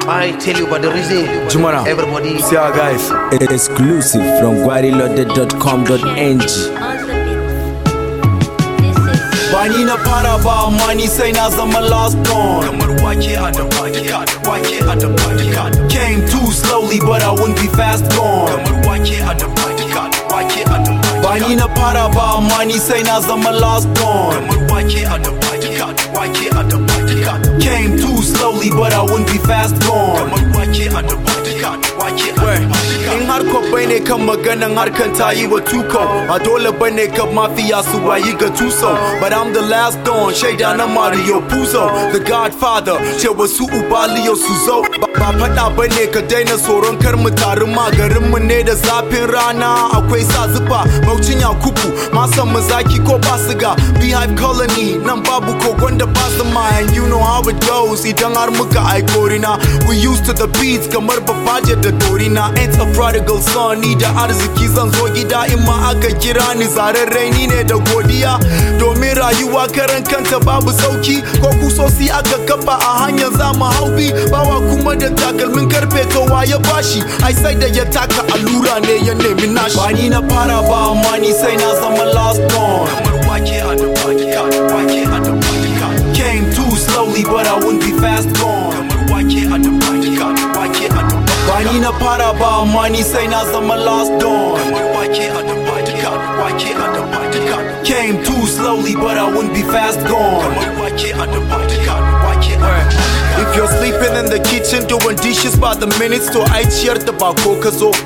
I tell you about the reason. Jumana, everybody. see our guys. Exclusive from guariloaded.com.ng. Bani na fara ba amma ni sai na zama last born. Kamar wake a da baki wake a da baki Came too slowly but I wouldn't be fast gone. Kamar wake a da baki wake a da baki Bani na fara ba amma ni sai na zama last born. Kamar wake a da baki wake a da baki Came too slowly but I wouldn't be fast gone. Kamar wake a da baki wake a da baki In harko bane kan maganan harkan tayi wa tuko. Ba dole bane kan mafiya su wayi ga tuso. But I'm the last dawn, shaida na Mario Puzo, the Godfather, ce wasu ubaliyo su zo. Ba fada bane ka daina tsoron kar mu taru ma garin mu ne da zafin rana akwai sa zufa. Baucin Yakubu, masan mu zaki ko ba siga. Beehive colony, nan babu kogon da ba su ma. And you know how it goes, idan har muka aikorina. We used to the beats kamar babaje da dorina. Ain't a prodigal son, ni da arziki zan zo gida in ma aka kira ni zararrai ni ne da godiya. Domin rayuwa karan kanta babu sauki, ko kusosi aka kafa a hanyar zamu haubi. Bawa kuma da takalmin karfe kowa ya bashi, ai sai da ya taka allura ne ya nemi nashi. Bani na fara ba amma ni sai na zama last born. Kamar wake a da baki wake a da baki Came too slowly but I wouldn't be fast gone. Kamar wake a da baki wake a da baki Bani na fara ba amma ni sai na zama last dawn. Kamar wake a da baki wake a da baki Came too slowly but I wouldn't be fast gone. Kamar wake a da baki wake a da baki If you're sleeping in the kitchen doing dishes by the minutes, to I ciyar da bako ka zo.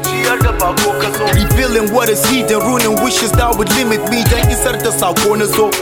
Revealing what is hidden, ruining wishes that would limit me. Dan isar da sako na zo.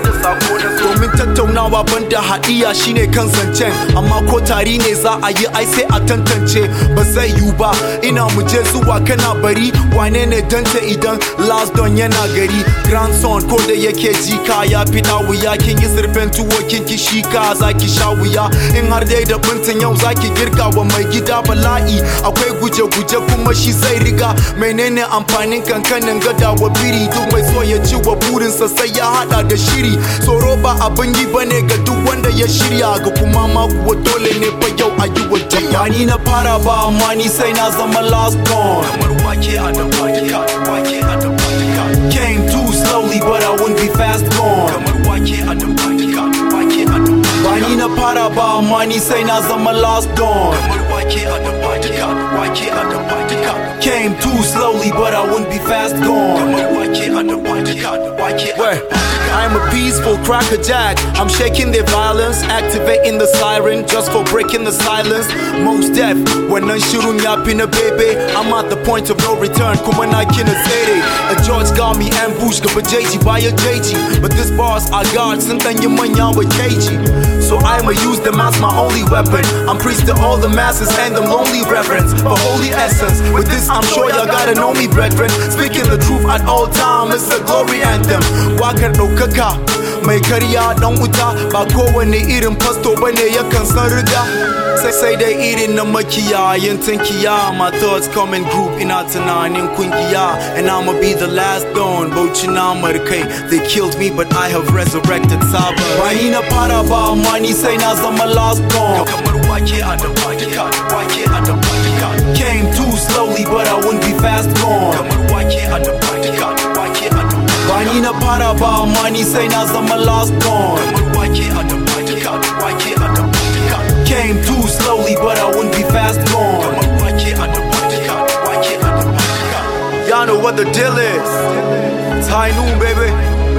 Domin tattaunawa banda haɗiya shine kan zancen. Amma ko tari ne za a yi ai sai a tantance. Ba zai yiwu ba, ina muje zuwa kana bari. Wane ne danta idan last don yana gari. Grandson ko da yake jika ya fi wuya. Kin yi zurfin tuwo kin ki shika za ki sha wuya. In har dai da bintin yau za ki girka wa mai gida bala'i. Akwai guje-guje kuma shi zai riga. Menene amfanin kankanin gada wa biri. Duk mai so ya ci wa burinsa sai ya hada da shiri. Tsoro ba abin yi bane ga duk wanda ya shirya. Ga kuma ma kuwa dole ne fa yau a yi wa jayya. Bani na fara ba amma ni sai na zama last born. Kamar wake a da baki wake a da baki Came too slowly but I wouldn't be fast gone. Kamar wake a da baki wake a da baki Bani na fara ba amma ni sai na zama last dawn. Kamar wake a da baki wake a da baki Came too slowly but I wouldn't be fast gone. Kamar wake a da baki wake a da Where I'm a peaceful crackerjack. I'm shaking their violence, activating the siren just for breaking the silence. Most deaf when none shirun ya pin a baby. I'm at the point of no return. Kuma na kina zere. A George got me ambushed gaba JG by a JG. But this bars I got sun dan yi manya wa KG. So I'ma use them as my only weapon. I'm priest to all the masses and them lonely reverence for holy essence. With this I'm sure y'all gotta know me, brethren. Speaking the truth at all time, it's a glory anthem. Wakar ɗaukaka mai karya dan wuta. Ba kowane irin pasto bane yakan san riga. Sai dai irin na makiyayin tankiya. My thoughts come in group ina tunanin kungiya. And I'ma be the last dawn. Bauchi na markai. They killed me but I have resurrected Saba. Bani na fara ba amma ni sai na zama last dawn. Kamar wake a da baki wake a da baki Came too slowly but I wouldn't be fast gone. Kamar wake a da baki wake a da baki Bani na fara ba amma ni sai na zama last dawn. Kamar wake a da baki wake a da baki Came too slowly but I wouldn't be fast gone. Kamar wake a da baki wake a da baki Y'all know what the deal is. It's high noon, baby.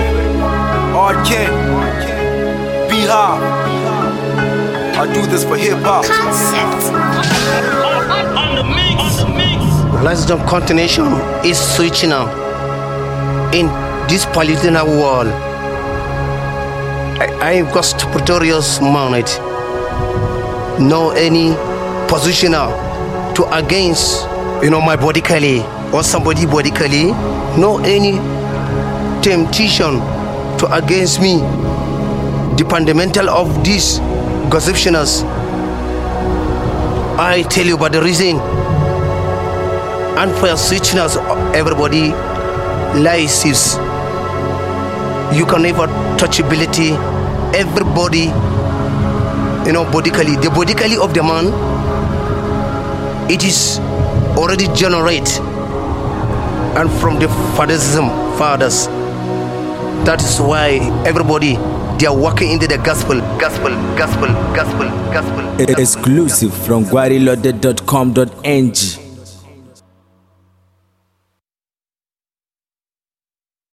Hard Ken. Beehive. I do this for hip hop. Let's jump continuation is switching now. In this political world, I am just pretorious mounted. No any positioner to against my body color or somebody body color. No any temptation to against me. The fundamental of these gossiptioners. I tell you about the reason. And for switchness, everybody lies is you can never touchability. Everybody, bodically, the bodically of the man it is already generate, and from the fathers. That is why everybody, they are walking into the gospel. Exclusive from guarilode.com.ng.